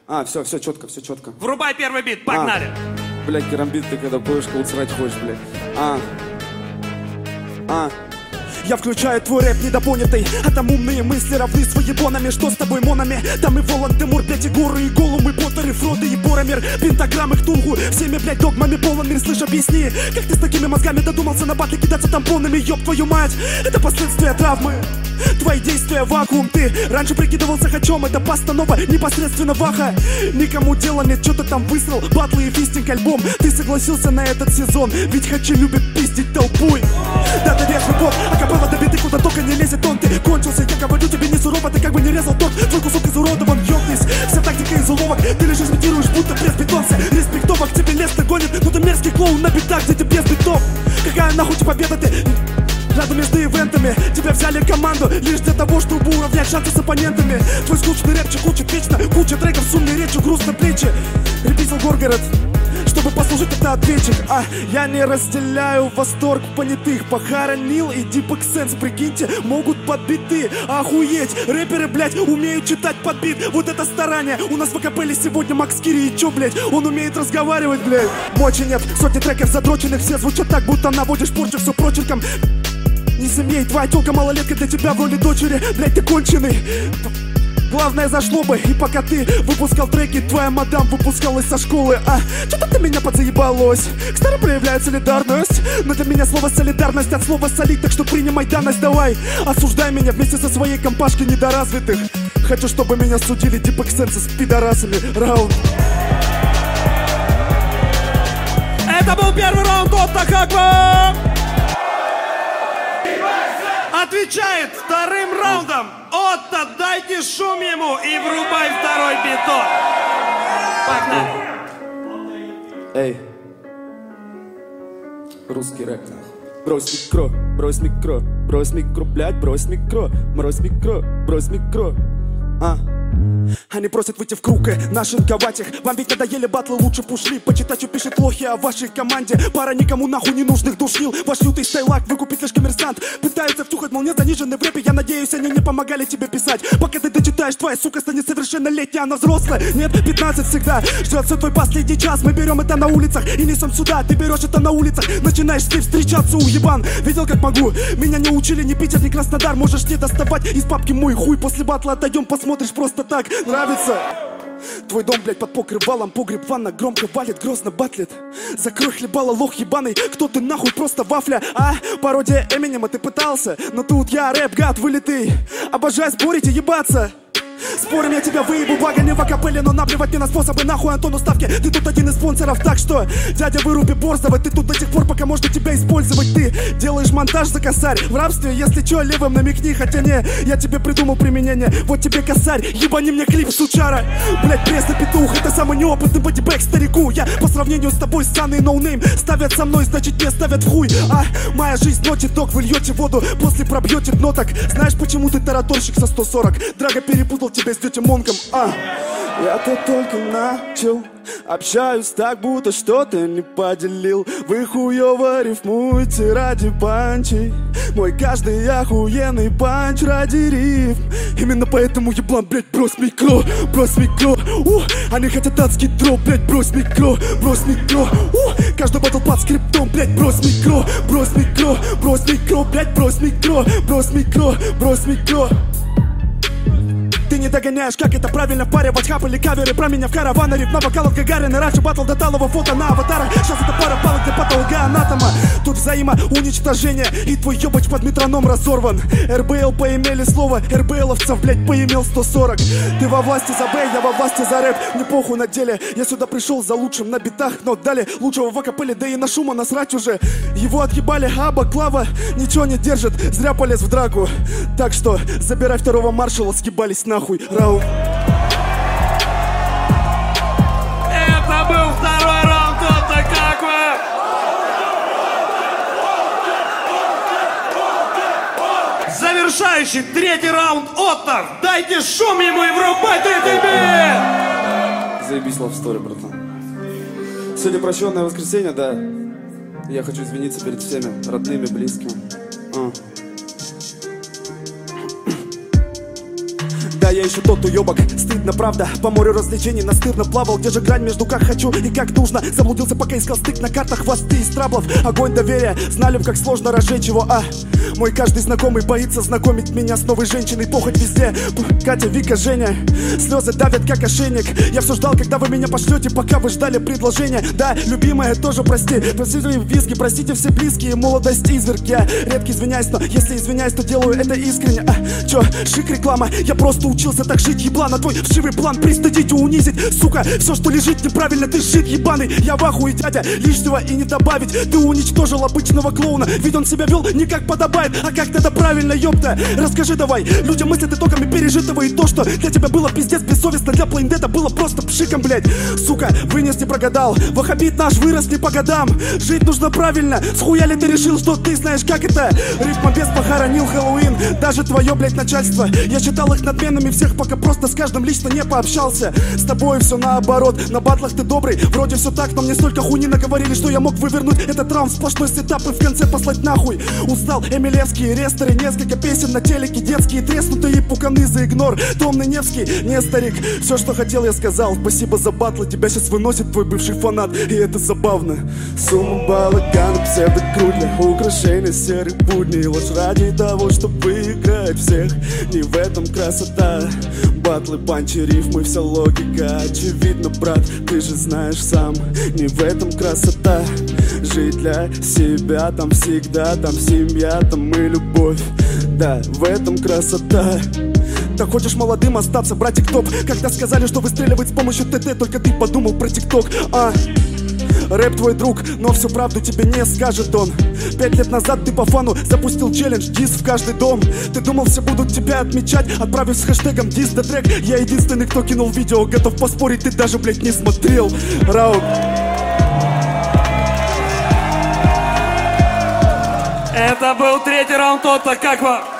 Все четко, все четко. Врубай первый бит, погнали. Блядь, керамбит, ты когда поешь, кого-то срать хочешь, блядь. Я включаю твой рэп недопонятый, а там умные мысли равны с воебонами. Что с тобой, монами? Там и Волан, Тимур, блядь, и Горы, и Голум, и Поттер, и Фродо, и Боромир, пентаграммы, Ктулху, всеми, блядь, догмами полон мир. Слышь, объясни, как ты с такими мозгами додумался на батлы кидаться тампонами, ёб твою мать? Это последствия травмы, твои действия вакуум. Ты раньше прикидывался хачом, это постанова непосредственно ваха. Никому дела нет, что ты там высрал, батлы и фистинг альбом. Ты согласился на этот сезон, ведь хачи любят пиздить толпой. Да, ты вешай бот, а капелла до биты, куда только не лезет он. Ты кончился, я говорю тебе не сурово, ты как бы не резал торт. Твой кусок изуродован, ёбнись, вся тактика из уловок. Ты лишь имитируешь, будто пресс-бетонцы. Респектовок тебе лес гонит, но ты мерзкий клоун на битах, где тебе без битов. Какая нахуй тебе победа, ты рядом между ивентами. Тебя взяли команду лишь для того, чтобы уравнять шансы с оппонентами. Твой скучный рэпчик учит вечно, куча треков с умной речью, грустно плечи. Реписал Горгород, чтобы послужить это ответчик. Я не разделяю восторг понятых. Похоронил и Deep Sense, прикиньте, могут подбить ты. Охуеть, рэперы, блядь, умеют читать подбит. Вот это старание. У нас в акапелле сегодня Макс Кири. И чё, блядь, он умеет разговаривать, блядь. Мочи нет, сотни треков задроченных. Все звучат так, будто наводишь порчу, все прочерком. Не семей, твоя тёлка малолетка для тебя в роли дочери. Блядь, ты конченый. Главное зашло бы, и пока ты выпускал треки, твоя мадам выпускалась со школы. Что-то ты меня подзаебалось. К старым проявляет солидарность, но для меня слово солидарность от слова солить, так что принимай данность. Давай, осуждай меня вместе со своей компашкой недоразвитых. Хочу, чтобы меня судили Deep Sense с пидорасами. Раунд. Это был первый раунд от Тахаква. Отвечает вторым раундом Отто, дайте шум ему и врубай второй битон. Погнали. Эй, русский рэп. Брось микро, брось микро, брось микро, блядь, брось микро, брось микро, брось микро. Они просят выйти в круг и нашинковать их. Вам ведь надоели батлы, лучше б ушли. Почитать, что пишет лохи о вашей команде. Пара никому нахуй не нужных душнил. Ваш лютый стайлак выкупит лишь коммерсант. Пытаются втюхать, мол, не занижены в рэпе. Я надеюсь, они не помогали тебе писать. Пока ты дочитаешь, твоя сука станет совершеннолетняя, она взрослая. Нет, 15 всегда ждет все твой последний час. Мы берем это на улицах и несем сюда. Ты берешь это на улицах, начинаешь с ней встречаться, уебан. Видел, как могу? Меня не учили ни Питер, ни Краснодар. Можешь не доставать из папки мой хуй. После батла отойдем, посмотришь просто так. Нравится? Твой дом, блядь, под покрывалом, погреб, ванна громко валит, грозно батлит. Закрой хлебало, лох ебаный, кто ты нахуй, просто вафля. Пародия Эминема, ты пытался, но тут я рэп-гад вылитый. Обожаю спорить и ебаться. Спорим, я тебя выебу, благо не в акапелле, но наплевать мне на способы, нахуй Антону ставки. Ты тут один из спонсоров, так что, дядя, выруби Борзова. Ты тут до тех пор, пока можно тебя использовать. Ты делаешь монтаж за косарь. В рабстве, если чё, левым намекни. Хотя не, я тебе придумал применение. Вот тебе косарь, ебани мне клип, сучара. Блять, пресный петух, это самый неопытный бодибэк старику. Я по сравнению с тобой ссаный ноунейм. Ставят со мной, значит не ставят в хуй. Моя жизнь ноти док, вы льете воду, после пробьете дно так. Знаешь, почему ты тараторщик со 140? Драго перепутал тебя с тетей Монком. Я-то только начал, общаюсь так, будто что-то не поделил. Вы хуёво рифмуете ради панчей. Мой каждый охуенный панч ради рифм. Именно поэтому, еблан, блять, брось микро, брось микро. Они хотят адский дроп, блять, брось микро, брось микро. Каждый батл под скриптом, блять, брось микро, брось микро, брось микро, блять, брось микро, брось микро, брось микро. Ты не догоняешь, как это правильно впаривать хап или каверы про меня в караваны. Риф на вокалах Гагарина, раньше батл до талого фото на аватарах. Сейчас это пара палок для патологоанатома. Тут взаимоуничтожение, и твой ёбач под метроном разорван. РБЛ поимели слово, РБЛовцев, блять, поимел 140. Ты во власти за Б, я во власти за рэп. Мне похуй на деле, я сюда пришел за лучшим на битах. Но дали лучшего в акапелле, да и на шума насрать уже. Его отъебали, а Баклава ничего не держит, зря полез в драку. Так что забирай второго маршала, съебались нахуй, раунд. Это был второй раунд от Тахаква. Завершающий третий раунд Отто. Дайте шум ему и врубай третий бит. Заебись, love story, братан. Сегодня прощенное воскресенье, да. Я хочу извиниться перед всеми родными, близкими. Да, я еще тот уебок. Стыдно, правда, по морю развлечений настырно плавал. Где же грань между как хочу и как нужно? Заблудился, пока искал стык на картах, хвосты из траблов. Огонь доверия, знали б, как сложно разжечь его, мой каждый знакомый боится знакомить меня с новой женщиной. Похоть везде, Катя, Вика, Женя. Слезы давят, как ошейник. Я все ждал, когда вы меня пошлете, пока вы ждали предложения. Да, любимая, тоже прости. Простите виски, простите все близкие, молодость изверг. Я редко извиняюсь, но если извиняюсь, то делаю это искренне. Чё, шик реклама, я просто учился так жить, еблана. Твой вшивый план пристыдить и унизить. Сука, все, что лежит неправильно, ты жид ебаный. Я в ахуе, дядя, лишнего и не добавить. Ты уничтожил обычного клоуна, ведь он себя вел не как подобает, а как тогда правильно, ёпта. Расскажи давай, людям мыслят итогами пережитого. И то, что для тебя было пиздец бессовестно, для плейндета было просто пшиком, блять. Сука, вынес не прогадал, вахабит наш вырос не по годам. Жить нужно правильно, схуя ли ты решил, что ты знаешь, как это? Рифма без похоронил Хэллоуин, даже твое, блять, начальство. Я считал их надменными всех, пока просто с каждым лично не пообщался. С тобой все наоборот, на батлах ты добрый, вроде все так, но мне столько хуйни наговорили, что я мог вывернуть этот раунд, сплошной сетап и в конце послать нахуй. Узнал эмилевские ресторы, несколько песен на телеке, детские треснутые пуканы за игнор. Томный Невский, не старик, все, что хотел, я сказал. Спасибо за батлы, тебя сейчас выносит твой бывший фанат, и это забавно. Сумма балагана, псевдокрутля, украшения серых будней, ложь ради того, чтобы выиграть всех. Не в этом красота, батлы, панчи, рифмы, вся логика. Очевидно, брат, ты же знаешь сам, не в этом красота. Жить для себя, там всегда, там семья, там и любовь. Да, в этом красота. Так хочешь молодым остаться, братик топ? Когда сказали, что выстреливать с помощью ТТ, только ты подумал про ТикТок, Рэп твой друг, но всю правду тебе не скажет он. 5 лет назад ты по фану запустил челлендж дис в каждый дом. Ты думал, все будут тебя отмечать, отправив с хэштегом дис да трек. Я единственный, кто кинул видео, готов поспорить, ты даже, блять, не смотрел. Раунд. Это был третий раунд Отто, как вам?